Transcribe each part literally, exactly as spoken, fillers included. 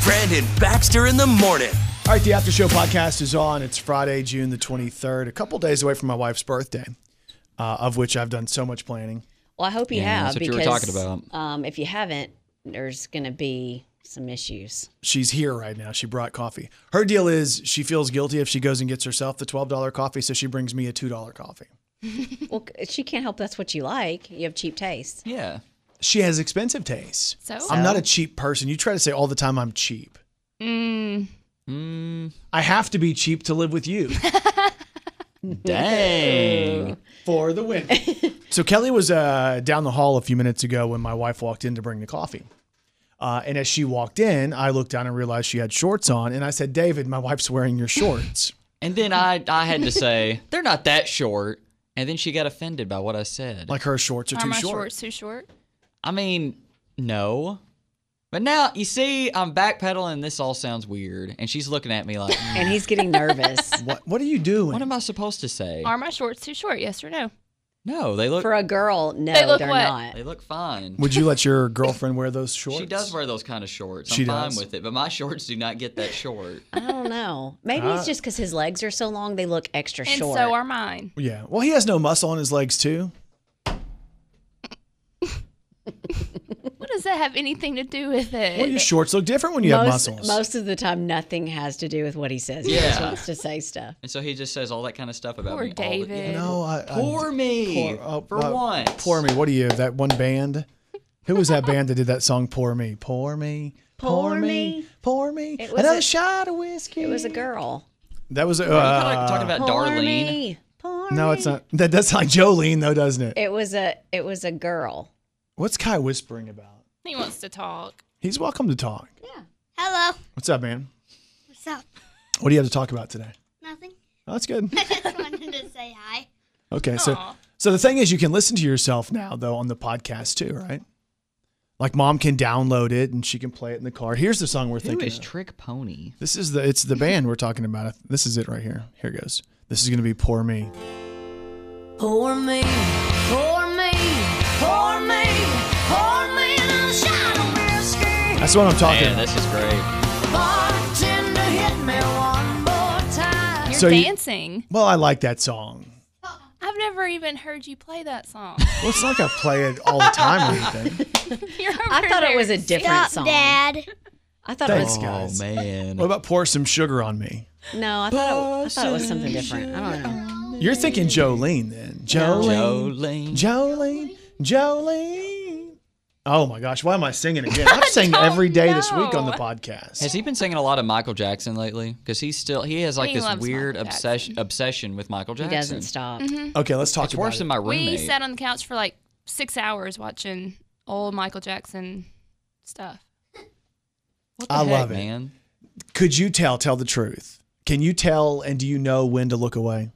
Brandon Baxter in the morning. All right, the After Show podcast is on. It's Friday, June the twenty-third, a couple days away from my wife's birthday, uh, of which I've done so much planning. Well, I hope you Yeah, have, that's what you because were talking about. Um, if you haven't, there's going to be some issues. She's here right now. She brought coffee. Her deal is she feels guilty if she goes and gets herself the twelve dollars coffee, so she brings me a two dollars coffee. Well, she can't help that's what you like. You have cheap taste. Yeah. She has expensive taste. So? I'm not a cheap person. You try to say all the time I'm cheap. Mm. Mm, I have to be cheap to live with you. dang. For the win. So Kelly was uh, down the hall a few minutes ago when my wife walked in to bring the coffee. Uh, and as she walked in, I looked down and realized she had shorts on. And I said, David, my wife's wearing your shorts. And then I, I had to say, they're not that short. And then she got offended by what I said. Like her shorts are Are too my short. shorts too short? I mean, no. But now, you see, I'm backpedaling and this all sounds weird. And she's looking at me like, mm, And he's getting nervous. What, what are you doing? what am I supposed to say? Are my shorts too short? Yes or no? No, they look For a girl, no, They look they're what? not. they look fine. Would you let your girlfriend wear those shorts? She does wear those kind of shorts. I'm She fine does. with it. But my shorts do not get that short. I don't know. Maybe Uh, it's just because his legs are so long, they look extra And short. so are mine. Yeah. Well, he has no muscle on his legs, too. What does that have anything to do with it? Well, your shorts look different when you have most, muscles. most of the time, nothing has to do with what he says. He just Yeah. wants to say stuff. And so he just says all that kind of stuff about Poor me. all the- David. yeah. No, I, I- Poor me. Poor- oh, for uh, once. Poor me. What are you? That one band? Who was that band that did that song? Poor me. Poor me. Poor me. Poor me. It was Another a- shot of whiskey. It was a girl. That was a. Are you Uh, talking- talking about Poor Darlene? me. Poor no, me. it's not. That does sound like Jolene, though, doesn't it? It was a. It was a girl. What's Kai whispering about? He wants to talk. He's welcome to talk. Yeah. Hello. What's up, man? What's up? What do you have to talk about today? Nothing. Oh, that's good. I just wanted to say hi. Okay, so Aw. so the thing is, you can listen to yourself now, though, on the podcast too, right? Like mom can download it and she can play it in the car. Here's the song we're Who thinking. is of. Trick Pony? This is the it's the band we're talking about. This is it right here. Here it goes. This is gonna be Poor Me. Pour me, pour me, pour me, pour me a shot of whiskey. That's what I'm talking Man, about. this is great. Bartender, hit me one more time. You're So you- dancing. Well, I like that song. I've never even heard you play that song. Well, it's not like I play it all the time or anything. You're over I thought it there was a different Stop, song. Dad. I thought Thanks, it was. guys. Oh, man. What about Pour Some Sugar on Me? No, I thought it, I thought it was something different. I don't know. You're thinking Jolene then. Jolene. Jolene. Jolene. Jolene. Oh my gosh, why am I singing again? I'm singing every day this week on the know. podcast. Has he been singing a lot of Michael Jackson lately? Because he's still, he has like He this loves weird Michael obsession obsession with Michael He Jackson. doesn't stop. Okay, let's talk It's about worse it. than my We roommate. sat on the couch for like six hours watching old Michael Jackson stuff. What the I heck, love it. man? Could you tell, tell the truth? Can you tell and do you know when to look away?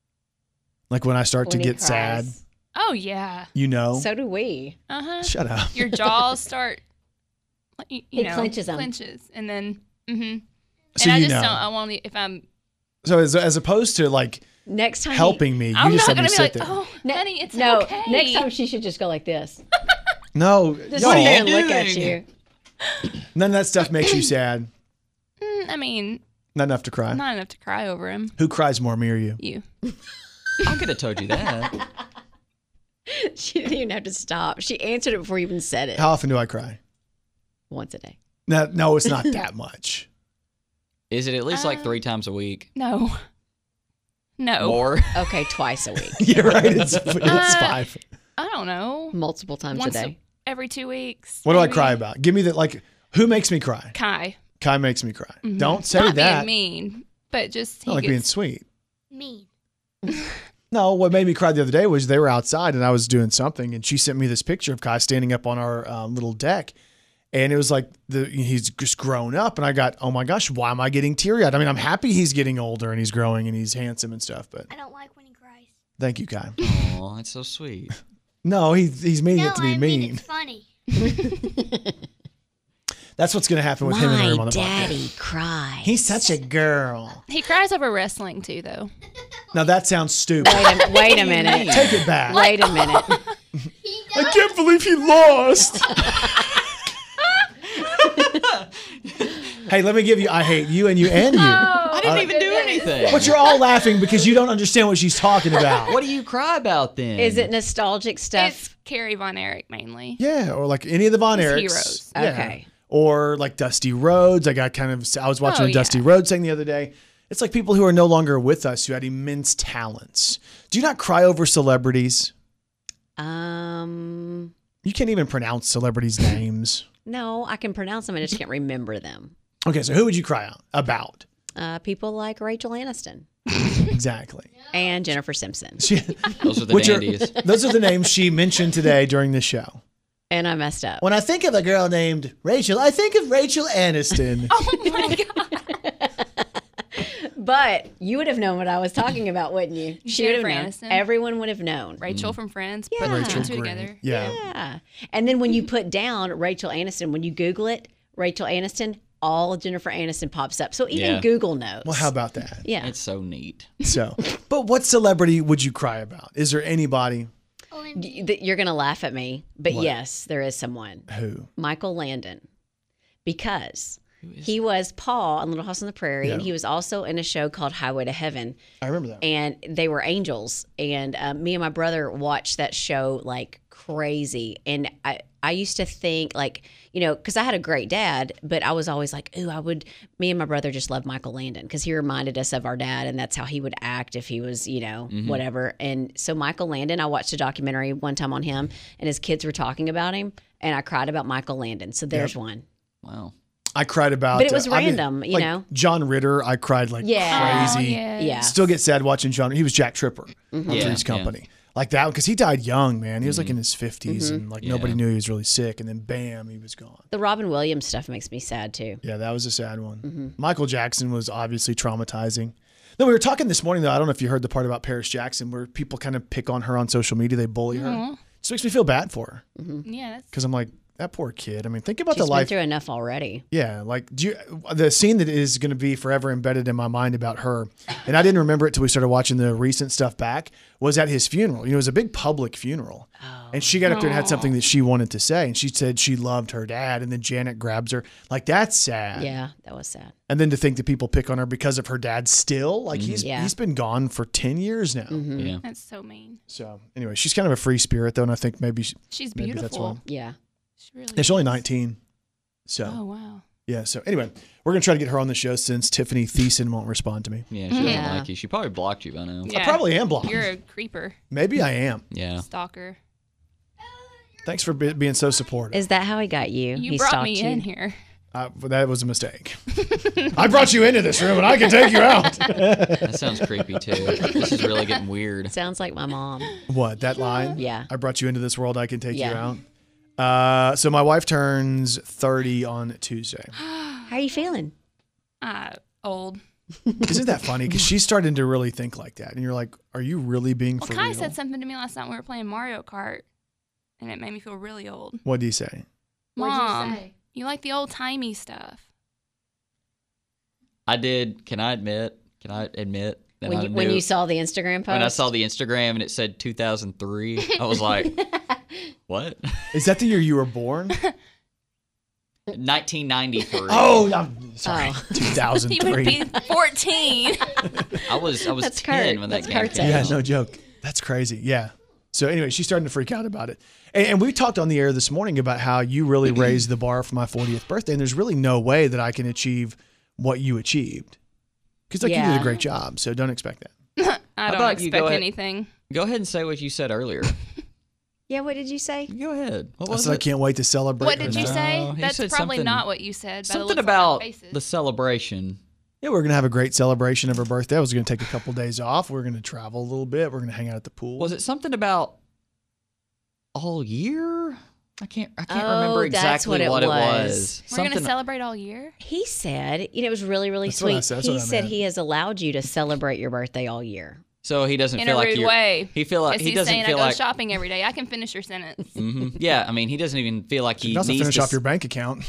Like when I start When to he get sad, cries. Oh yeah. you know? So do we. Uh huh. Shut up. Your jaws start. like, You, you He know, clenches 'em. Clenches, and then. Mm-hmm. So and I you just know. don't. I won't. If I'm. So as, as opposed to like Next time. helping me, you I'm just not let me gonna be sit like, there. oh, Ne- honey, it's no, okay. next time she should just go like this. No, Just no, sit there and you look at doing? you. none of that stuff makes you sad. Mm, I mean, Not enough to cry. not enough to cry over him. Who cries more, me or you? You. I could have told you that. She didn't even have to stop. She answered it before you even said it. How often do I cry? Once a day. No, no, it's not that much. Is it at least like Uh, three times a week? No. No. More? Okay, twice a week. You're right. It's, it's Uh, five. I don't know. Multiple times Once a day. every two weeks. What do I maybe. cry about? Give me the like. Who makes me cry? Kai. Kai makes me cry. Mhm. Don't say Not that. being mean, but just he Not like being gets, sweet. Me. No, what made me cry the other day was they were outside and I was doing something, and she sent me this picture of Kai standing up on our um, little deck, and it was like the he's just grown up, and I got, oh my gosh, why am I getting teary eyed? I mean, I'm happy he's getting older and he's growing and he's handsome and stuff, but I don't like when he cries. thank you, Kai. Oh, that's so sweet. No, he, he's meaning no, it to be I mean. mean it's funny. That's what's going to happen with him in the room on My the daddy podcast. cries. He's such a girl. he cries over wrestling too, though. Now that sounds stupid. Wait a, wait a minute. Take it back. Wait a minute. I can't believe he lost. Hey, let me give you. I hate you and you and you. I didn't even do anything. But you're all laughing because you don't understand what she's talking about. What do you cry about then? Is it nostalgic stuff? It's Carrie Von Erich mainly. Yeah, or like any of the Von It's Erichs. heroes. Yeah. Okay. Or like Dusty Rhodes. I got kind of. I was watching Oh, a Dusty yeah. Rhodes thing the other day. It's like people who are no longer with us who had immense talents. Do you not cry over celebrities? Um, You can't even pronounce celebrities' names. no, I can pronounce them. I just can't remember them. Okay, so who would you cry out about? Uh, people like Rachel Aniston Exactly. and Jennifer Simpson. She, Those are the which are, dandies. those are the names she mentioned today during the show. And I messed up. When I think of a girl named Rachel, I think of Rachel Aniston. Oh my god. But you would have known what I was talking about, wouldn't you? She would have Jennifer known. Aniston? Everyone would have known. Rachel from Friends. Put Yeah. the two Rachel and two Green. together. Yeah. Yeah. And then when you put down Rachel Aniston, when you Google it, Rachel Aniston, all Jennifer Aniston pops up. So even Yeah. Google knows. Well, how about that? Yeah. It's so neat. So, but what celebrity would you cry about? Is there anybody O M G. Y- that You're going to laugh at me, but What? yes, there is someone. who? Michael Landon. Because he was Paul on Little House on the Prairie, and Yeah. he was also in a show called Highway to Heaven. I remember that. And they were angels. And uh, me and my brother watched that show like crazy. And I, I used to think like, you know, because I had a great dad, but I was always like, ooh, I would, me and my brother just loved Michael Landon because he reminded us of our dad and that's how he would act if he was, you know, whatever. And so Michael Landon, I watched a documentary one time on him and his kids were talking about him and I cried about Michael Landon. So there's one. Wow. I cried about. But it was uh, I mean, random, you like know? John Ritter. I cried like Yeah. Oh, crazy. yes. Yeah. Still get sad watching John. He was Jack Tripper on Yeah, Three's yeah. Company. Like that because he died young, man. He was like in his fifties and like nobody Yeah. knew he was really sick. And then bam, he was gone. The Robin Williams stuff makes me sad too. Yeah, that was a sad one. Mm-hmm. Michael Jackson was obviously traumatizing. Then we were talking this morning, though. I don't know if you heard the part about Paris Jackson where people kind of pick on her on social media. They bully her. Just makes me feel bad for her Yeah, that's because I'm like, that poor kid. I mean, think about She's the been life. through enough already. Yeah, like do you, the scene that is going to be forever embedded in my mind about her, and I didn't remember it till we started watching the recent stuff back, was at his funeral. You know, it was a big public funeral. And she got up there and had something that she wanted to say. And she said she loved her dad. And then Janet grabs her. Like, that's sad. Yeah, that was sad. And then to think that people pick on her because of her dad still. Like, he's Yeah. he's been gone for ten years now. Yeah. that's so mean. So, anyway, she's kind of a free spirit, though. And I think maybe, she, She's maybe that's why. beautiful. Yeah. She really Yeah, she's only is. nineteen. So, Oh wow. yeah. So, anyway, we're going to try to get her on the show since Tiffany Thiessen won't respond to me. Yeah, she doesn't Yeah. like you. She probably blocked you by now. Yeah. I probably am blocked. You're a creeper, Maybe I am. Yeah. stalker. Thanks for be- being so supportive. Is that how he got you? You he brought stalked me you? in here. Uh, that was a mistake. I brought you into this room and I can take you out. That sounds creepy too. This is really getting weird. Sounds like my mom. What, that line? Yeah. I brought you into this world, I can take you Yeah. out. Uh, so my wife turns thirty on Tuesday. How are you feeling? Uh, old. Isn't that funny? Because she's starting to really think like that. And you're like, are you really being Well, for Kai real? said something to me last night when we were playing Mario Kart, and it made me feel really old. What do you say? Mom, you like the old timey stuff. I did. Can I admit? Can I admit that When I you, when knew- you saw the Instagram post? when I saw the Instagram and it said two thousand three, I was like, "What?" Is that the year you were born? nineteen ninety-three. Oh, I'm sorry. Oh. You would two thousand three. be fourteen. I was I was That's ten Kurt. when That's that game Kurt's came age. Yeah, out. no joke. That's crazy. Yeah. So anyway, she's starting to freak out about it. And, and we talked on the air this morning about how you really raised the bar for my fortieth birthday. And there's really no way that I can achieve what you achieved. Because like you did Yeah. a great job. So don't expect that. I don't about you expect go ahead- anything. Go ahead and say what you said earlier. Yeah, what did you say? Go ahead. What I was said I it? can't wait to celebrate. What her did you now. say? No, he That's said probably something- not what you said. By the Something looks on our about faces. the celebration. Yeah, we're going to have a great celebration of her birthday. I was going to take a couple days off. We're going to travel a little bit. We're going to hang out at the pool. Was it something about all year? I can't. I can't Oh, remember that's exactly what it it was. was. We're gonna Something- celebrate all year. He said, you know, it was really, really That's what I sweet. said. That's He what I said meant. he has allowed you to celebrate your birthday all year. So he doesn't In feel a like rude you're. way. He feel like Because he he's doesn't saying I feel go like. shopping every day. I can finish your sentence. hmm Yeah, I mean, he doesn't even feel like You he can also needs finish to. off your bank account.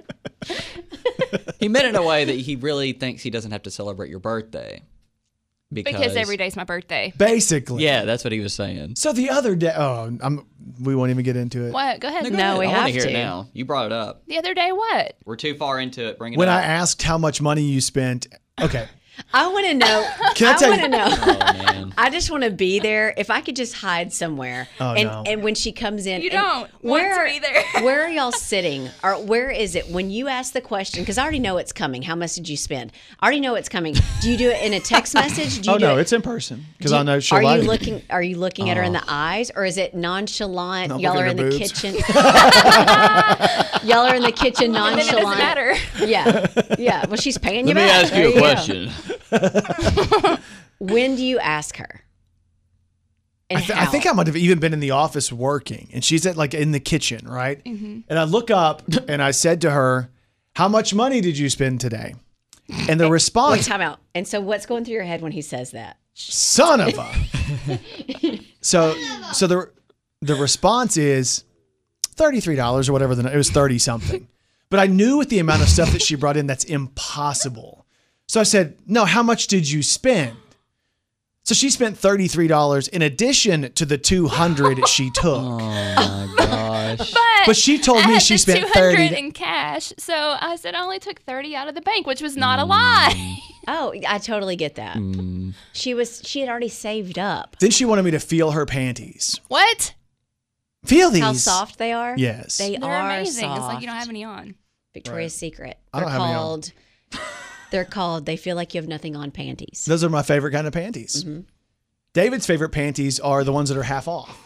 He meant it in a way that he really thinks he doesn't have to celebrate your birthday. Because, Because every day's my birthday. Basically. Yeah, that's what he was saying. So the other day, oh, I'm, we won't even get into it. What? Go ahead. Go No, ahead. we I wanna have hear to. it now. You brought it up. The other day, what? We're too far into it. Bring it When up. I asked how much money you spent, okay. I want to know. Can I I tell want you- to know. Oh, man. I just want to be there. If I could just hide somewhere, Oh, and no. and when she comes in, You and don't want where to are, be there. where are y'all sitting, or where is it when you ask the question? Because I already know it's coming. How much did you spend? I already know it's coming. Do you do it in a text message? Do you Oh, do no, it, it's in person. Because do I you- know she'll Are like you it. looking? Are you looking at her in the eyes, or is it nonchalant? I'm y'all looking are at in her the boobs. kitchen. y'all are in the kitchen And then it nonchalant. doesn't matter. Yeah, yeah. Well, she's paying you Let me back. ask There you a go. question. When do you ask her? And I, th- I how? think I might have even been in the office working, and she's at like in the kitchen, right? Mm-hmm. And I look up and I said to her, "How much money did you spend today?" And the Wait, response, time out. And so, what's going through your head when he says that? "Son of a." so, so the the response is thirty three dollars or whatever. The it was thirty something, but I knew with the amount of stuff that she brought in, that's impossible. So I said, "No, how much did you spend?" So she spent thirty-three dollars in addition to the two hundred she took. Oh my gosh. But, But she told I me had she this spent two hundred thirty in cash, so I said I only took thirty out of the bank, which was not a lie. Oh, I totally get that. She was. She had already saved up. Then she wanted me to feel her panties. What? Feel these. How soft they are. Yes. they They're are amazing. soft. It's like you don't have any on. Victoria's Secret. I They're don't have any on. called. They're called. They feel like you have nothing on panties. Those are my favorite kind of panties. Mm-hmm. David's favorite panties are the ones that are half off.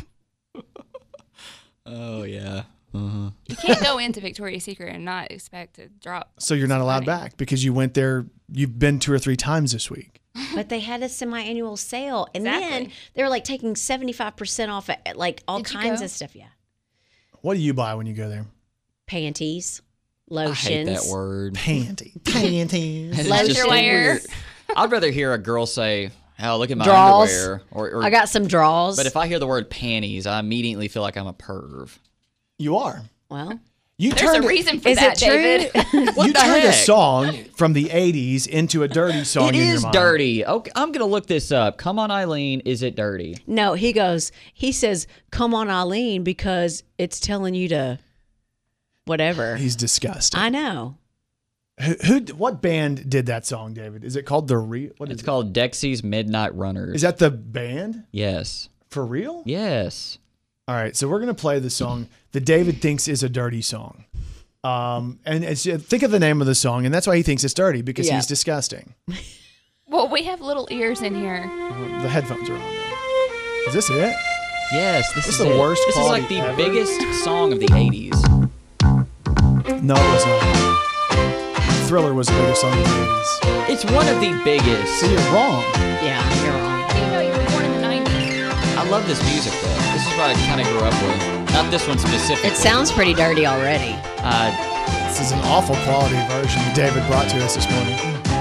Oh yeah. Uh-huh. You can't go into Victoria's Secret and not expect to drop. So you're not allowed money. back because you went there. You've been two or three times this week. But they had a semi-annual sale, and then Exactly. they were like taking seventy-five percent off, at, like all Did you kinds go? of stuff. Yeah, What do you buy when you go there? panties, I lotions. hate that word. Panty. Panties. It's Lotion. just so Underwear. weird. I'd rather hear a girl say, "Oh, look at my Draws. underwear," or, or I got some draws. But if I hear the word panties, I immediately feel like I'm a perv. You are. well, You There's turned a reason for is that, it true? David. What you the turned a heck? song from the eighties into a dirty song It in your is mind. dirty. Okay, I'm gonna look this up. Come on, Eileen. Is it dirty? No, he goes, he says, come on, Eileen, because it's telling you to whatever. He's disgusting. I know. Who, who? What band did that song, David? Is it called the Real? What is It's it? called Dexy's Midnight Runners. Is that the band Yes. for real? Yes. All right, so we're gonna play the song that David thinks is a dirty song. Um, and it's, think of the name of the song, and that's why he thinks it's dirty because Yeah. he's disgusting. Well, we have little ears in here. The headphones are on. Though. Is this it? Yes. This, This is is the it. worst This is like quality the ever. biggest song of the eighties. No, it was not. Thriller was the biggest song in the eighties. It's one of the biggest. So you're wrong. Yeah, you're wrong. You know, you were born in the nineties. I love this music though. This is what I kind of grew up with. Not this one specifically. It sounds pretty dirty already. Uh, This is an awful quality version that David brought to us this morning.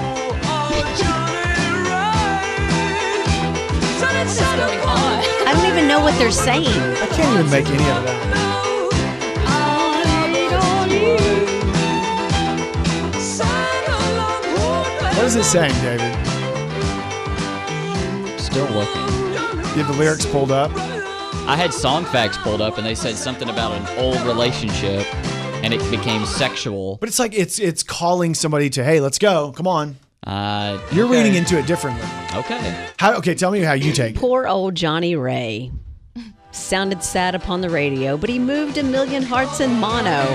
What's going on? I don't even know what they're saying. I can't even make any of that. What is it saying, David? still looking. You have the lyrics pulled up. I had song facts pulled up, and they said something about an old relationship, and it became sexual. But it's like it's it's calling somebody to, hey, let's go. Come on. Uh, You're okay. reading into it differently. Okay. How? Okay, tell me how you take it. Poor old Johnny Ray. Sounded sad upon the radio, but he moved a million hearts in mono.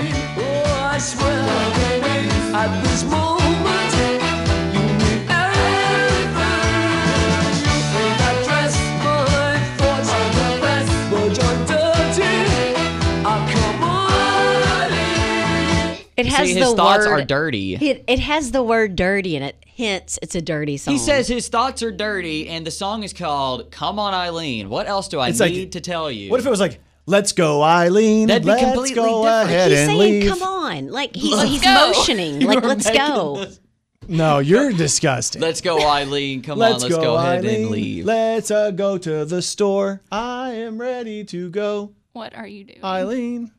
It has See, his the thoughts word, are dirty. It, it has the word dirty in it. Hence, it's a dirty song. He says his thoughts are dirty, and the song is called "Come On, Eileen." What else do I It's like- need to tell you? What if it was like, let's go, Eileen. That'd be let's completely go different. ahead He's and saying, leave. come on. Like, he's, Let's he's go. motioning. Like, let's go. No, you're disgusting. Let's go, Eileen. Come Let's on, let's go, ahead Eileen. and leave. Let's uh, go to the store. I am ready to go, What are you doing? Eileen.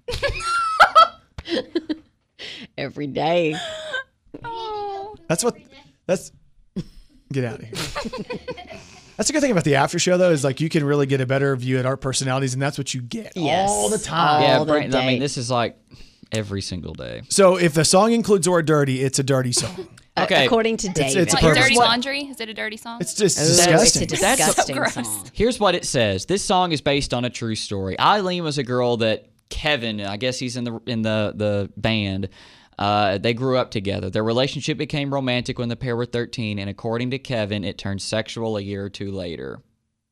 Every day. Oh. That's what. That's. Get out of here. That's a good thing about the after show, though, is like you can really get a better view at our personalities, and that's what you get Yes. all the time. Yeah, All the Brandon, I mean, day. this is like every single day. So if the song includes the word dirty, it's a dirty song. Uh, Okay. According to David. it's a Like purpose. dirty What? laundry? Is it a dirty song? It's just Ooh, disgusting. It's a That's so disgusting gross. song. Here's what it says. This song is based on a true story. Eileen was a girl that Kevin, I guess he's in the in the the band. Uh, they grew up together. Their relationship became romantic when the pair were thirteen, and according to Kevin, it turned sexual a year or two later.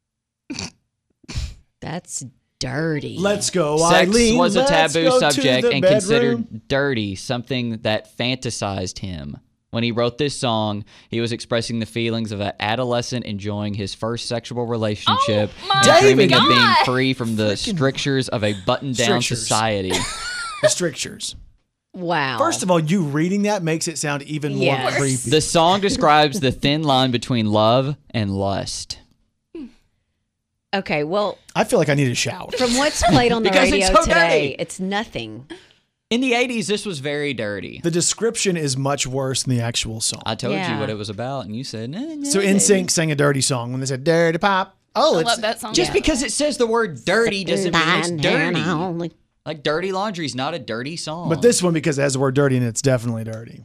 That's dirty. Let's go, Sex Eileen. was a Let's taboo go to subject the and bedroom. considered dirty, something that fantasized him. When he wrote this song, he was expressing the feelings of an adolescent enjoying his first sexual relationship Oh my and dreaming God. of being free from the strictures of a button-down Strictures. society. The strictures. Wow. First of all, you reading that makes it sound even more Yes. creepy. The song describes the thin line between love and lust. okay, well, I feel like I need a shower. from what's played on the Because it's radio so today, dirty. it's nothing. In the eighties, this was very dirty. The description is much worse than the actual song. I told you Yeah. what it was about, and you said, nah, nah, So baby." N Sync sang a dirty song when they said dirty pop. Oh, I it's love that song. Just Yeah. because it says the word dirty doesn't mean it's dirty. Only. Like, Dirty Laundry is not a dirty song. but this one because it has the word dirty and it's definitely dirty.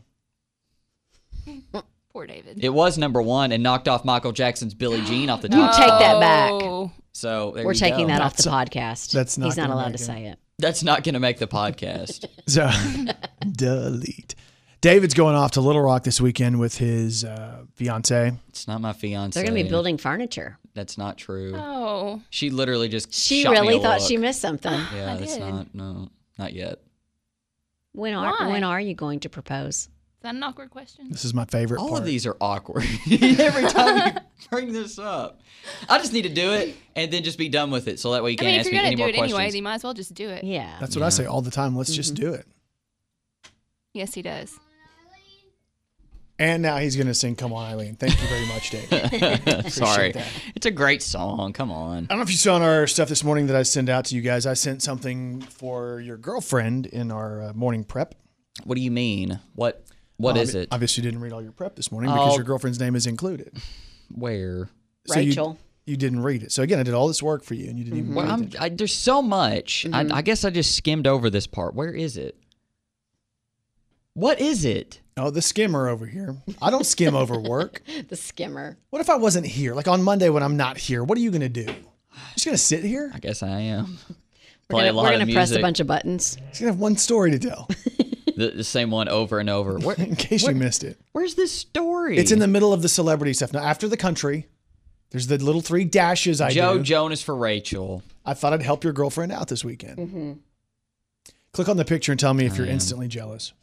Poor David. It was number one and knocked off Michael Jackson's Billie Jean off the You top. take that back. Oh. So there We're you taking go. that off the That's- podcast. that's not He's not gonna allowed make to it. say it. That's not going to make the podcast. So delete. David's going off to Little Rock this weekend with his uh, fiance. It's not my fiance. They're going to be building furniture. That's not true. Oh. She literally just She shot me really a thought look. she missed something. Yeah, I that's did. not. No, not yet. When are Why? when are you going to propose? Is that an awkward question? This is my favorite All part. of these are awkward. Every time you bring this up, I just need to do it and then just be done with it, so that way you I can't mean, if ask you're me going any to do more it questions. anyway, then you might as well just do it. Yeah. That's what I say all the time. Let's just Mm-hmm. do it. Yes, he does. And now he's going to sing Come On, Eileen. Thank you very much, David. Sorry, that. it's a great song. Come on. I don't know if you saw in our stuff this morning that I sent out to you guys. I sent something for your girlfriend in our uh, morning prep. What do you mean? What? What Well, is obvi- it? Obviously, you didn't read all your prep this morning because Oh. your girlfriend's name is included. Where? So you- Rachel. You, didn't read it. So again, I did all this work for you, and you didn't even Well, read I'm, it. I, there's so much. I, I guess I just skimmed over this part. Where is it? What is it? Oh, the skimmer over here. I don't skim over work. The skimmer. What if I wasn't here? Like on Monday when I'm not here, what are you going to do? Just going to sit here? I guess I am. We're Play gonna, a lot we're of gonna press a music. bunch of buttons. Just going to have one story to tell the, the same one over and over. Where, in case you missed it. where's this story? It's in the middle of the celebrity stuff. Now, after the country, there's the little three dashes I Joe do. Jonas for Rachel. I thought I'd help your girlfriend out this weekend. Click on the picture and tell me if you're instantly jealous.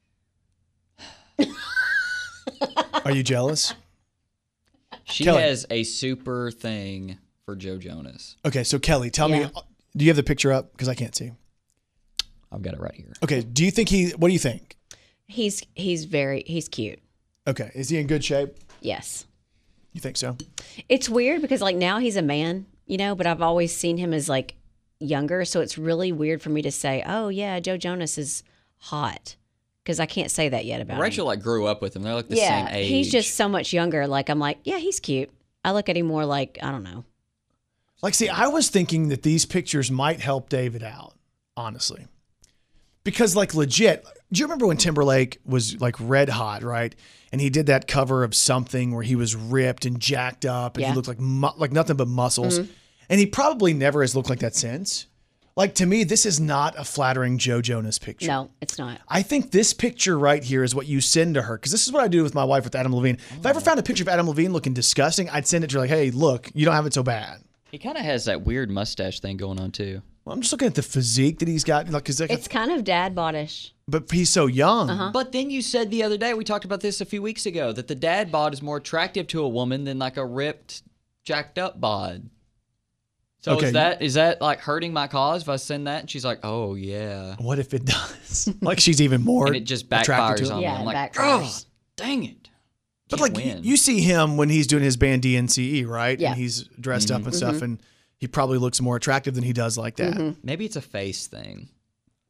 Are you jealous? She Kelly. has a super thing for Joe Jonas. Okay, so Kelly, tell me, Yeah. do you have the picture up? Because I can't see. I've got it right here. Okay, do you think he, what do you think? He's he's very he's cute. Okay, is he in good shape? Yes. You think so? It's weird because like now he's a man, you know, but I've always seen him as like younger, so it's really weird for me to say, "Oh yeah, Joe Jonas is hot," because I can't say that yet about Rachel him. like grew up with him. They're like the yeah, same age. he's just so much younger. Like I'm like, yeah, he's cute. I look at him more like I don't know. Like, see, I was thinking that these pictures might help David out, honestly. Because, like, legit, do you remember when Timberlake was, like, red hot, right? And he did that cover of something where he was ripped and jacked up and Yeah. Mm-hmm. he looked like mu- like nothing but muscles. And he probably never has looked like that since. Like, to me, this is not a flattering Joe Jonas picture. No, it's not. I think this picture right here is what you send to her. Because this is what I do with my wife with Adam Levine. If I ever found a picture of Adam Levine looking disgusting, I'd send it to her like, hey, look, you don't have it so bad. He kind of has that weird mustache thing going on too. Well, I'm just looking at the physique that he's got. Like, 'cause like It's kind of dad bodish. but he's so young. Uh-huh. But then you said the other day, we talked about this a few weeks ago, that the dad bod is more attractive to a woman than like a ripped, jacked up bod. So Okay. is that is that like hurting my cause if I send that and she's like, oh yeah, What if it does? Like she's even more and it just attracted backfires to on it. me. Yeah, I'm it like, backfires. oh, dang it. But Can't like win. you see him when he's doing his band D N C E, right? Yeah. And he's dressed Mm-hmm. up and stuff, and he probably looks more attractive than he does like that. Mm-hmm. Maybe it's a face thing.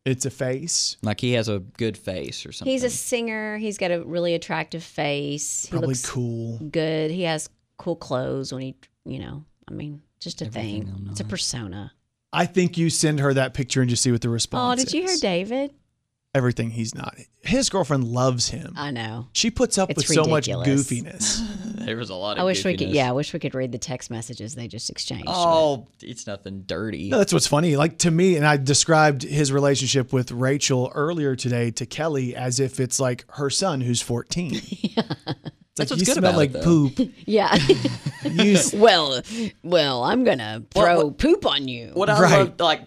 It's a face. Like he has a good face or something. He's a singer. He's got a really attractive face. He Probably looks cool. good. He has cool clothes when he, you know, I mean, just a Everything thing. on It's a her. persona. I think you send her that picture and just see what the Oh, response did you hear is. David? Everything he's not. His girlfriend loves him. I know. She puts up It's with so much ridiculous. goofiness. There was a lot of I wish we could. goofiness. Yeah, I wish we could read the text messages they just exchanged. Oh, it's nothing dirty. No, that's what's funny. Like to me, and I described his relationship with Rachel earlier today to Kelly as if it's like her son who's fourteen. It's like That's what's you good smell about like it, though. poop. Yeah. You s- well, well, I'm gonna throw what- poop on you. What I Right. loved, like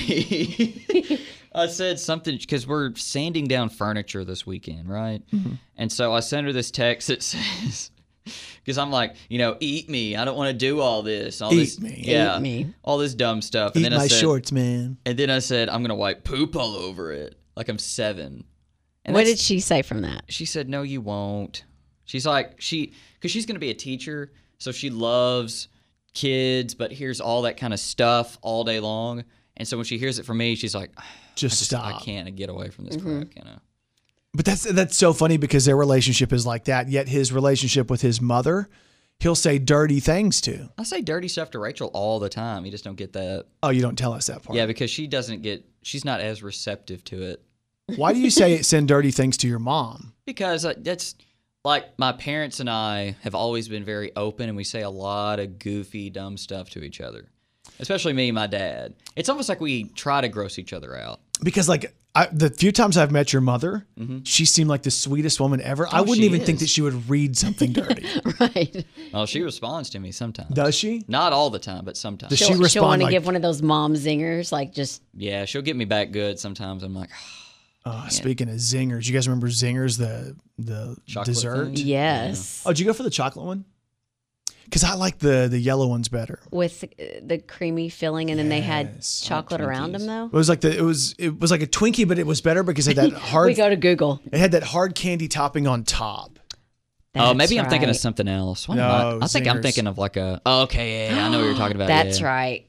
today, I said something because we're sanding down furniture this weekend, right? Mm-hmm. And so I sent her this text that says, because I'm like, you know, eat me. I don't want to do all this. All Eat this, me. Yeah, Eat me. all this dumb stuff. And Eat then my I said, shorts, man. And then I said, I'm gonna wipe poop all over it, like I'm seven. And What that's- did she say from that? She said, no, you won't. She's like, she, because she's going to be a teacher, so she loves kids, but hears all that kind of stuff all day long. And so when she hears it from me, she's like, I Just, just, stop. I can't get away from this Mm-hmm. crap, you know? But that's that's so funny because their relationship is like that. Yet his relationship with his mother, he'll say dirty things to. I say dirty stuff to Rachel all the time. You just don't get that. Oh, you don't tell us that part. Yeah, because she doesn't get, she's not as receptive to it. Why do you say send dirty things to your mom? Because uh, that's like my parents and I have always been very open, and we say a lot of goofy, dumb stuff to each other, especially me and my dad. It's almost like we try to gross each other out. Because like I, the few times I've met your mother, she seemed like the sweetest woman ever. I Oh, wouldn't she even think is. that she would read something dirty. Right. Well, she responds to me sometimes. Does she? Not all the time, but sometimes. Does She'll, she she'll respond want to like, give one of those mom zingers, like just Yeah, she'll get me back good sometimes. I'm like, uh, speaking of zingers, you guys remember zingers, the the Chocolate dessert? thing? yes, Oh, did you go for the chocolate one? Because I like the the yellow ones better. with uh, the creamy filling, and then they had Yes. chocolate around them. Twinkies. Though It was like the it was it was like a Twinkie, but it was better because it had that hard. we go to Google. It had that hard candy topping on top. oh, maybe That's I'm thinking of right. something else. What No, am I? I think I'm zingers. thinking of like a. Oh, okay, yeah, yeah, I know what you're talking about. That's yeah. right.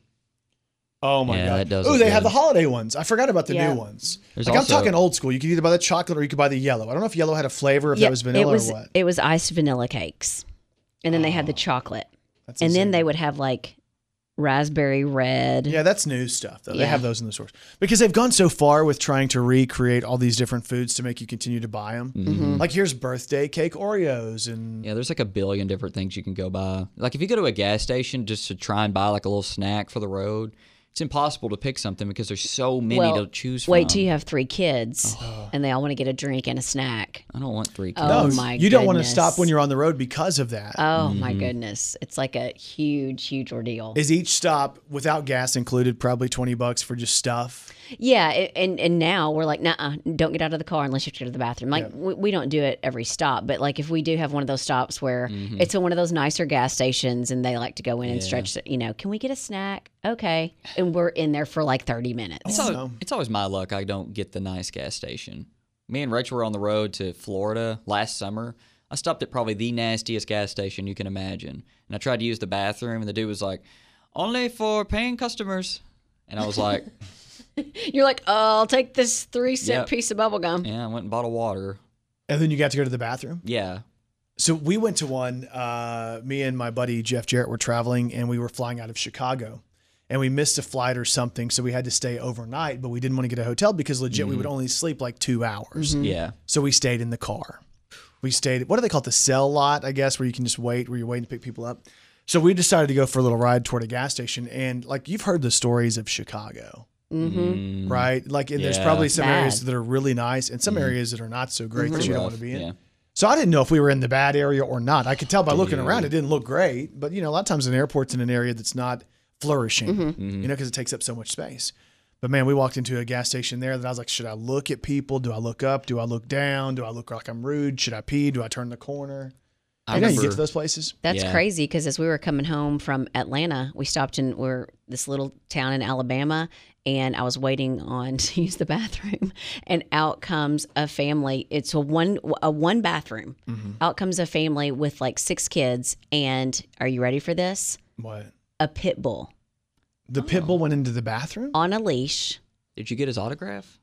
Oh my Yeah, god! that does Oh, look they have good. the holiday ones. I forgot about the Yeah. new ones. There's like also- I'm talking old school. You could either buy the chocolate or you could buy the yellow. I don't know if yellow had a flavor, if Yeah, that was vanilla it was. or what. It was iced vanilla cakes, and then they had the chocolate, That's a and then zinger. they would have like raspberry red. Yeah, that's new stuff though. They Yeah. have those in the stores because they've gone so far with trying to recreate all these different foods to make you continue to buy them. Mm-hmm. Like here's birthday cake Oreos and Yeah, there's like a billion different things you can go buy. Like if you go to a gas station just to try and buy like a little snack for the road, it's impossible to pick something because there's so many Well, to choose from. wait till you have three kids, and they all want to get a drink and a snack. I don't want three kids. Oh no, my you don't want to goodness. stop when you're on the road because of that. Oh Mm-hmm. my goodness, it's like a huge, huge ordeal. Is each stop without gas included probably twenty bucks for just stuff? Yeah, it- and and now we're like, nah, don't get out of the car unless you have to go to the bathroom. Like we, we don't do it every stop, but like if we do have one of those stops where Mm-hmm. it's at one of those nicer gas stations and they like to go in and stretch, you know, can we get a snack? Okay, and we're in there for like thirty minutes. It's, always, it's always my luck I don't get the nice gas station. Me and Rachel were on the road to Florida last summer. I stopped at probably the nastiest gas station you can imagine. And I tried to use the bathroom, and the dude was like, only for paying customers. And I was like, You're like, oh, I'll take this three cent Yep. piece of bubble gum. yeah, I went and bought a water. And then you got to go to the bathroom? Yeah. So we went to one. Uh, me and my buddy Jeff Jarrett were traveling, and we were flying out of Chicago, and we missed a flight or something, so we had to stay overnight. But we didn't want to get a hotel because legit we would only sleep like two hours. Yeah. So we stayed in the car. We stayed. What do they call it? The cell lot, I guess, where you can just wait, where you're waiting to pick people up. So we decided to go for a little ride toward a gas station, and like you've heard the stories of Chicago. Mm-hmm. Right, like and there's Yeah. probably some Bad. areas that are really nice, and some areas that are not so great that you don't Rough, want to be in. yeah. So I didn't know if we were in the bad area or not. I could tell by looking around; it didn't look great. But you know, a lot of times an airport's in an area that's not flourishing, you know, because it takes up so much space. But man, we walked into a gas station there that I was like, should I look at people? Do I look up? Do I look down? Do I look like I'm rude? Should I pee? Do I turn the corner? I You know, you get remember- to those places. That's Yeah. crazy because as we were coming home from Atlanta, we stopped in we're this little town in Alabama, and I was waiting on to use the bathroom, and out comes a family. It's a one a one bathroom. Out comes a family with like six kids, and are you ready for this? What? A pit bull The pit bull went into the bathroom? on a leash. Did you get his autograph?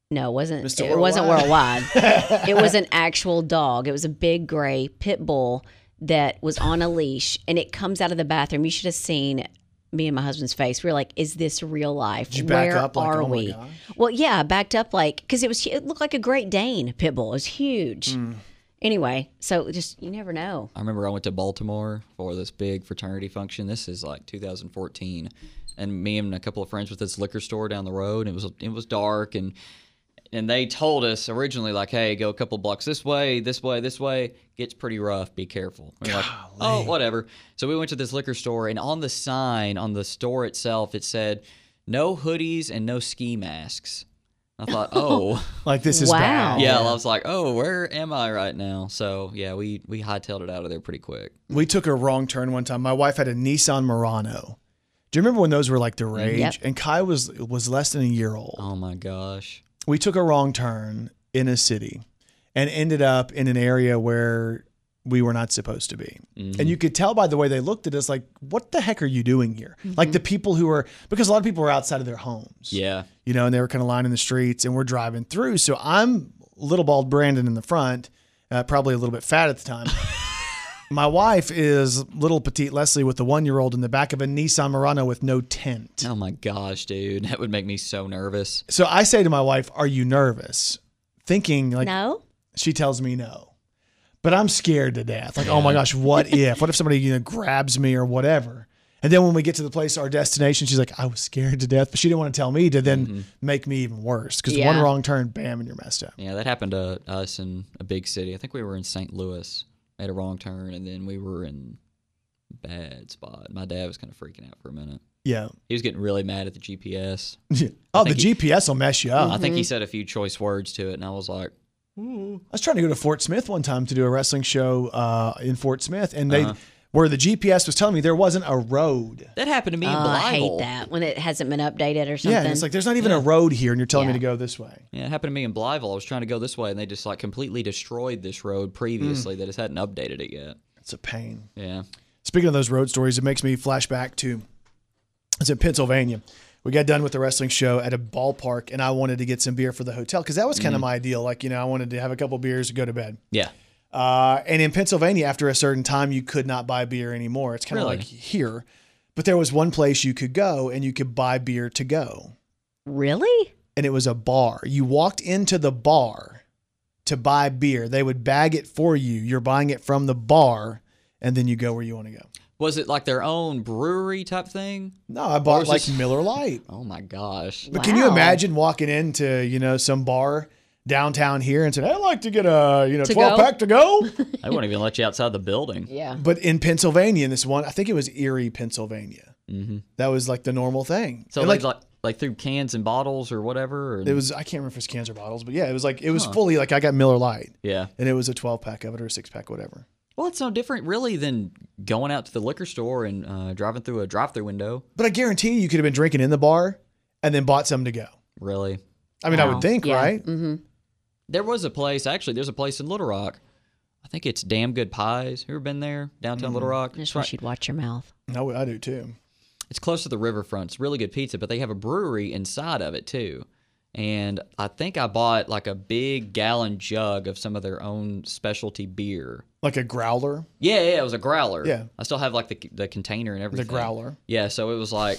No, it wasn't. Mister It wasn't Worldwide. worldwide. It was an actual dog. It was a big gray pit bull that was on a leash, and it comes out of the bathroom. You should have seen me and my husband's face. We were like, "Is this real life? Did you back Where up like, are oh my we?" gosh? Well, yeah, I backed up like because it was. It looked like a Great Dane pit bull. It was huge. Hmm. Anyway, so just you never know. I remember I went to Baltimore for this big fraternity function. This is like two thousand fourteen, and me and a couple of friends with this liquor store down the road. And it was it was dark, and and they told us originally like, "Hey, go a couple blocks this way, this way, this way. Gets pretty rough. Be careful." We we're like, "Oh, whatever." So we went to this liquor store, and on the sign on the store itself, it said, "No hoodies and no ski masks." I thought, "Oh." Like this is Wow. bad. Yeah, I was like, "Oh, where am I right now?" So yeah, we we hightailed it out of there pretty quick. We took a wrong turn one time. My wife had a Nissan Murano. Do you remember when those were like the rage? Yep. And Kai was was less than a year old. Oh my gosh! We took a wrong turn in a city and ended up in an area where we were not supposed to be. Mm-hmm. And you could tell by the way they looked at us like, what the heck are you doing here? Like the people who were, because a lot of people were outside of their homes. Yeah, You know, and they were kind of lining the streets and we're driving through. So I'm little bald Brandon in the front, uh, probably a little bit fat at the time. My wife is little petite Leslie with the one-year-old in the back of a Nissan Murano with no tent. oh my gosh, dude, that would make me so nervous. So I say to my wife, "Are you nervous?" Thinking like No. she tells me no. But I'm scared to death. Like, oh my gosh, what if? What if somebody, you know, grabs me or whatever? And then when we get to the place, our destination, she's like, I was scared to death, but she didn't want to tell me to then Mm-hmm. make me even worse. Because Yeah. one wrong turn, bam, and you're messed up. Yeah, that happened to us in a big city. I think we were in Saint Louis, made a wrong turn, and then we were in a bad spot. My dad was kind of freaking out for a minute. Yeah. He was getting really mad at the G P S. Oh, the think he- G P S will mess you up. I think he said a few choice words to it, and I was like, I was trying to go to Fort Smith one time to do a wrestling show uh, in Fort Smith, and they Uh-huh. where the G P S was telling me there wasn't a road. "That happened to me in Oh, I hate Blytheville." that when it hasn't been updated or something. Yeah, and it's like there's not even a road here, and you're telling me Yeah. to go this way. Yeah, it happened to me in Blytheville. I was trying to go this way, and they just like completely destroyed this road previously. Mm. They just hadn't updated it yet. It's a pain. Yeah. Speaking of those road stories, it makes me flash back to it's in Pennsylvania. We got done with the wrestling show at a ballpark, and I wanted to get some beer for the hotel because that was kind of my ideal. Like, you know, I wanted to have a couple beers and go to bed. Yeah. Uh, and in Pennsylvania, after a certain time, you could not buy beer anymore. It's kind of Really? like here. But there was one place you could go and you could buy beer to go. Really? And it was a bar. You walked into the bar to buy beer. They would bag it for you. You're buying it from the bar, and then you go where you want to go. Was it like their own brewery type thing? No, I Or bought was like this- Miller Lite. Oh my gosh. But can you Wow. imagine walking into, you know, some bar downtown here and saying, I'd like to get a, you know, To twelve go? pack to go? They won't even let you outside the building. Yeah. But in Pennsylvania, in this one, I think it was Erie, Pennsylvania. Mm-hmm. That was like the normal thing. So And, like, like, like like through cans and bottles or whatever. Or, it was, I can't remember if it was cans or bottles, but yeah, it was like, it was fully like I got Miller Lite yeah. and it was a twelve pack of it or a six pack, whatever. Well, it's no different really than going out to the liquor store and uh, driving through a drive-through window. But I guarantee you, you could have been drinking in the bar and then bought some to go. Really. I mean, I Wow. would think, Yeah. right? Mm-hmm. There was a place, actually, there's a place in Little Rock. I think it's Damn Good Pies. You ever been there? Downtown Little Rock? I just It's, right- wish you'd watch your mouth. No, I do too. it's close to the riverfront. It's really good pizza, but they have a brewery inside of it too. And I think I bought like a big gallon jug of some of their own specialty beer. Like a growler, Yeah, yeah, it was a growler. Yeah. I still have like the the container and the everything. growler. Yeah, so it was like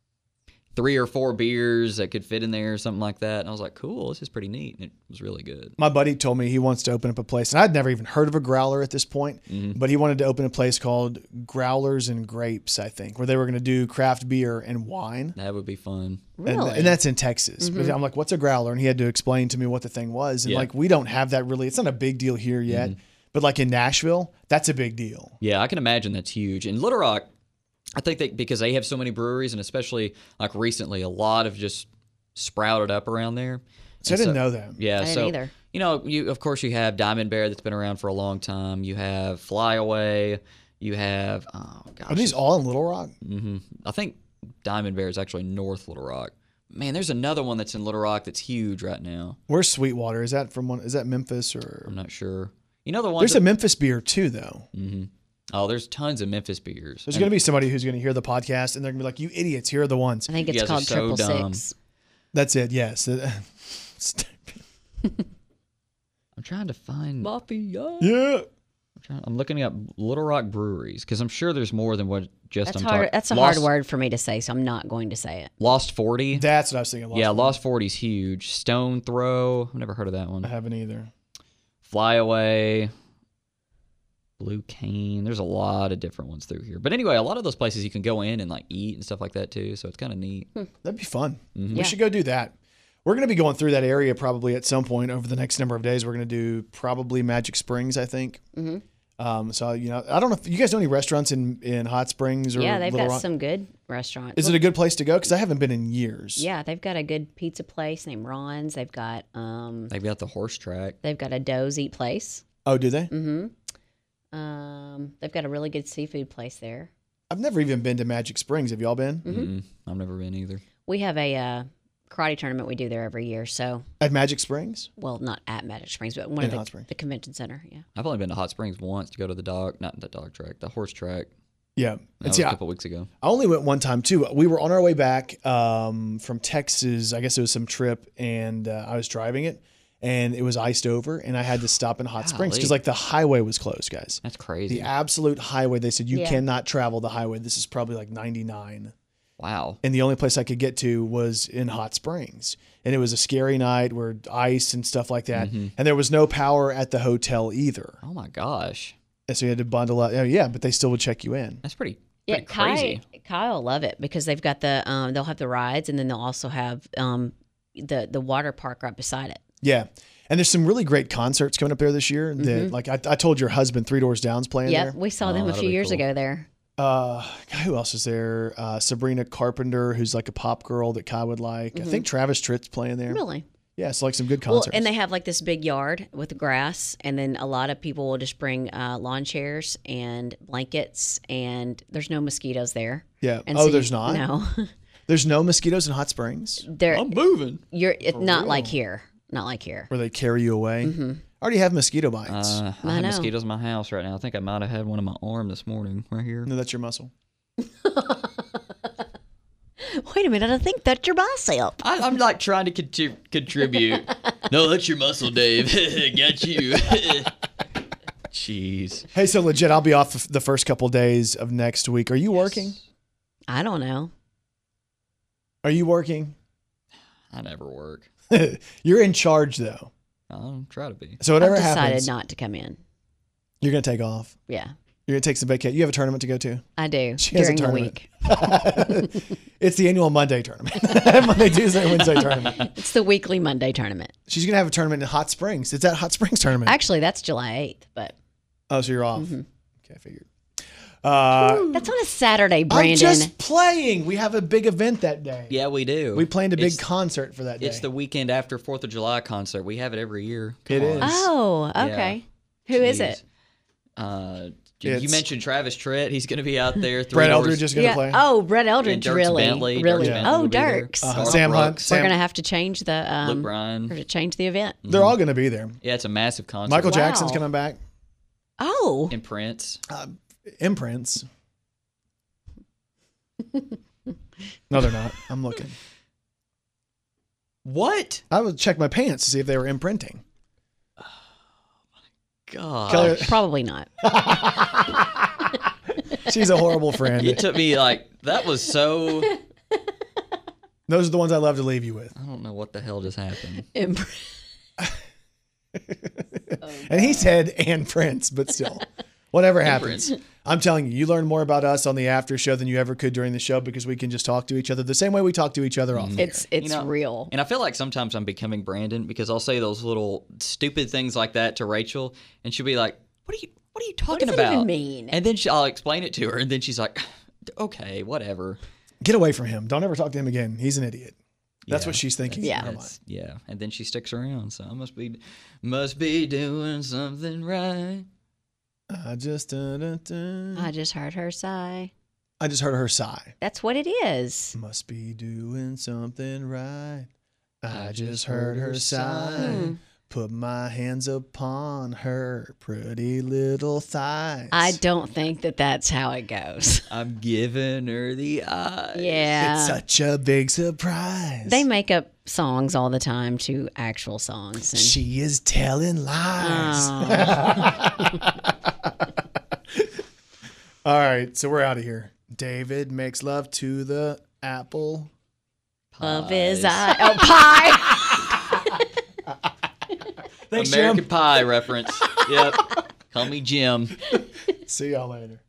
three or four beers that could fit in there or something like that. And I was like, cool, this is pretty neat. And it was really good. My buddy told me he wants to open up a place, and I'd never even heard of a growler at this point, but he wanted to open a place called Growlers and Grapes, I think, where they were going to do craft beer and wine. That would be fun. Really? And, and that's in Texas. But I'm like, what's a growler? And he had to explain to me what the thing was. And Yeah. like, we don't have that really. It's not a big deal here yet. But like in Nashville, that's a big deal. Yeah, I can imagine that's huge. In Little Rock, I think that because they have so many breweries, and especially like recently, a lot have just sprouted up around there. So I And didn't know that. Yeah, I didn't so either. you know, you of course you have Diamond Bear that's been around for a long time. You have Flyaway. You have oh gosh, Are these all in Little Rock? hmm I think Diamond Bear is actually North Little Rock. Man, there's another one that's in Little Rock that's huge right now. Where's Sweetwater? Is that from one? Is that Memphis or? I'm not sure. You know the one. There's a Memphis beer too, though. oh, there's tons of Memphis beers. There's And- going to be somebody who's going to hear the podcast and they're going to be like, "You idiots! Here are the ones." I think You it's guys are called so Triple dumb. Six. That's it. Yes. Stupid. I'm trying to find. Mafia. Yeah. I'm, trying, I'm looking up Little Rock breweries because I'm sure there's more than what just That's I'm hard. talking. That's a Lost, hard word for me to say, so I'm not going to say it. Lost forty. That's what I was thinking. yeah, Lost Lost forty is huge. Stone Throw. I've never heard of that one. I haven't either. Flyaway. Blue Cane. There's a lot of different ones through here. But anyway, a lot of those places you can go in and like eat and stuff like that too. So it's kind of neat. That'd be fun. Mm-hmm. We Yeah. should go do that. We're going to be going through that area probably at some point over the next number of days. We're going to do probably Magic Springs, I think. Mm-hmm. Um, so, you know, I don't know if you guys know any restaurants in, in Hot Springs or Yeah, they've Little got Rock? some good restaurants. Is it a good place to go? Because I haven't been in years. Yeah, they've got a good pizza place named Ron's. They've got um, They've got the horse track. they've got a Doe's Eat place. Oh, do they? Mm-hmm. Um, they've got a really good seafood place there. I've never even been to Magic Springs. Have y'all been? Mm-hmm. Mm-mm. I've never been either. We have a uh, karate tournament we do there every year. So, At Magic Springs? well, not at Magic Springs, but one In of Hot the, Springs. the convention center. Yeah. I've only been to Hot Springs once to go to the dog, not the dog track, the horse track. Yeah. That And was see, a I, couple weeks ago. I only went one time too. We were on our way back um, from Texas. I guess it was some trip, and uh, I was driving it, and it was iced over, and I had to stop in Hot Springs because Golly. like the highway was closed, guys. That's crazy. The absolute highway. They said you Yeah. cannot travel the highway. This is probably like ninety-nine, Wow. and the only place I could get to was in Hot Springs, and it was a scary night where ice and stuff like that, Mm-hmm. and there was no power at the hotel either, Oh my gosh. and so you had to bundle up. Oh, yeah, but they still would check you in. That's pretty, Yeah, pretty crazy. Kai, Kai will love it because they've got the um, they'll have the rides and then they'll also have um, the the water park right beside it. Yeah. And there's some really great concerts coming up there this year. That, like I, I told your husband, Three Doors Down's playing Yeah, there. we saw Oh, them a that'll few be years cool. ago there. Uh, God, who else is there? Uh, Sabrina Carpenter, who's like a pop girl that Kai would like. I think Travis Tritt's playing there. Really? Yeah, it's like some good Well, concerts. and they have like this big yard with grass, and then a lot of people will just bring uh, lawn chairs and blankets, and there's no mosquitoes there. yeah. And Oh, so you- there's not? No, There's no mosquitoes in Hot Springs there. I'm moving. You're it, not like here. Not like here. where they carry you away. I already have mosquito bites. Uh, I, I have know. mosquitoes in my house right now. I think I might have had one in my arm this morning right here. no, that's your muscle. Wait a minute, I think that's your bicep. I, I'm like trying to contri- contribute. No, that's your muscle, Dave. Got you. Jeez. Hey, so legit, I'll be off the- the first couple days of next week. Are you working? I don't know. Are you working? I never work. You're in charge though. I'll try to be. So whatever I've decided happens, not to come in. you're gonna take off. Yeah, You're gonna take some vacation. You have a tournament to go to. I do She has a during the tournament. week. It's the annual Monday tournament. Monday, Tuesday, Wednesday tournament. It's the weekly Monday tournament. She's gonna have a tournament in Hot Springs. It's that Hot Springs tournament. Actually, that's July eighth, but Oh, so you're off. Mm-hmm. Okay, I figured. Uh, that's on a Saturday, Brandon. I'm just playing. We have a big event that day. Yeah, we do. We planned a big It's, concert for that day. it's the weekend after fourth of July concert. We have it every year. Come It on. is. Oh, okay. Who is Jeez. it? Uh, you It's- mentioned Travis Tritt. He's going to be out there. Three Brett doors- Eldridge is gonna Yeah. play. Oh, Brett Eldridge, And Dirks really, Bentley. really. Dirks Bentley Oh, will be there. Dirks. Uh-huh. Garth Sam Hunt. Brooks, We're Sam- gonna have to change the um, Luke or Bryan. to change the event. They're all gonna be there. Yeah, it's a massive concert. Michael Wow. Jackson's coming back. Oh, and Prince. Uh, imprints. No, they're not. I'm looking. What? I would check my pants to see if they were imprinting. God. Kelly, probably not. she's a horrible friend. It took me like, that was so. Those are the ones I love to leave you with. I don't know what the hell just happened. Imp- And he said, and Prince, but still, whatever happens. Prince. I'm telling you, you learn more about us on the after show than you ever could during the show because we can just talk to each other the same way we talk to each other off. the It's air. it's You know, real. And I feel like sometimes I'm becoming Brandon because I'll say those little stupid things like that to Rachel, and she'll be like, "What are you? What are you talking does it about?" even mean? And then she, I'll explain it to her, and then she's like, "Okay, whatever." Get away from him. Don't ever talk to him again. He's an idiot. That's Yeah, what she's thinking. Yeah. in her mind. That's- yeah. And then she sticks around, so I must be, must be doing something right. I just, uh, da, da. I just heard her sigh. I just heard her sigh. That's what it is. Must be doing something right. I just heard her sigh. Put my hands upon her pretty little thighs. I don't think that that's how it goes. I'm giving her the eye. Yeah. It's such a big surprise. They make up songs all the time to actual songs. And, She is telling lies. oh, All right, so we're out of here. David makes love to the apple. of his eye. Oh, pie. Thanks, American Jim. Pie reference. Yep. Call me Jim. See y'all later.